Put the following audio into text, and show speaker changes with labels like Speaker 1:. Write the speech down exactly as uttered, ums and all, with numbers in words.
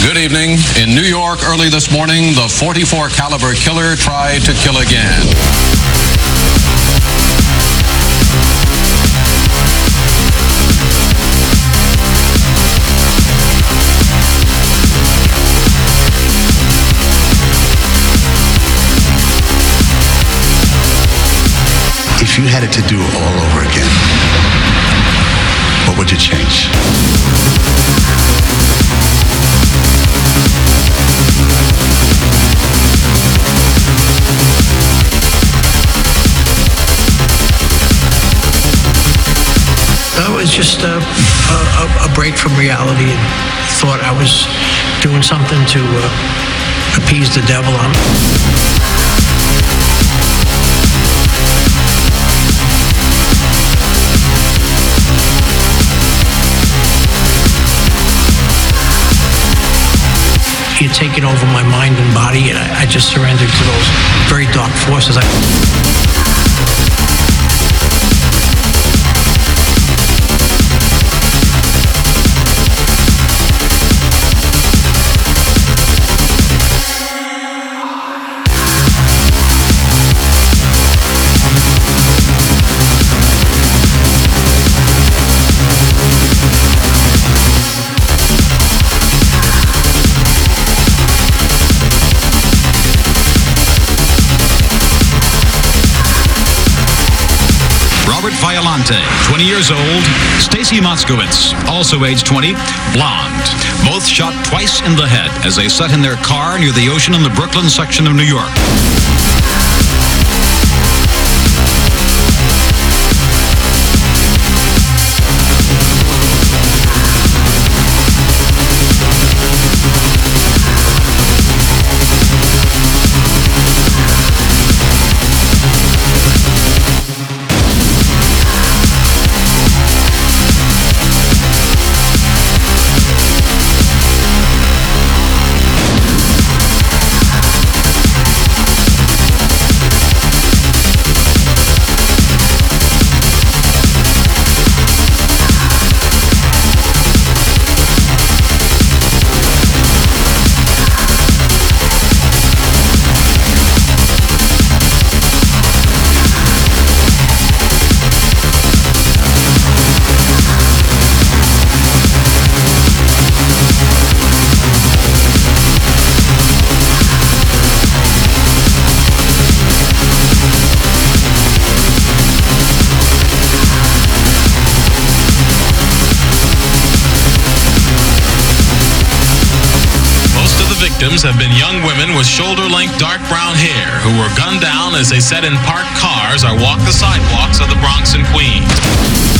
Speaker 1: Good evening. In New York early this morning, the forty-four caliber killer tried to kill again.
Speaker 2: If you had it to do all over again, what would you change?
Speaker 3: It was just a, a, a break from reality, and thought I was doing something to uh, appease the devil. He had taken over my mind and body, and I, I just surrendered to those very dark forces. I
Speaker 4: Robert Violante, twenty years old. Stacy Moskowitz, also age twenty, blonde. Both shot twice in the head as they sat in their car near the ocean in the Brooklyn section of New York.
Speaker 5: Victims have been young women with shoulder-length dark brown hair who were gunned down as they sat in parked cars or walked the sidewalks of the Bronx and Queens.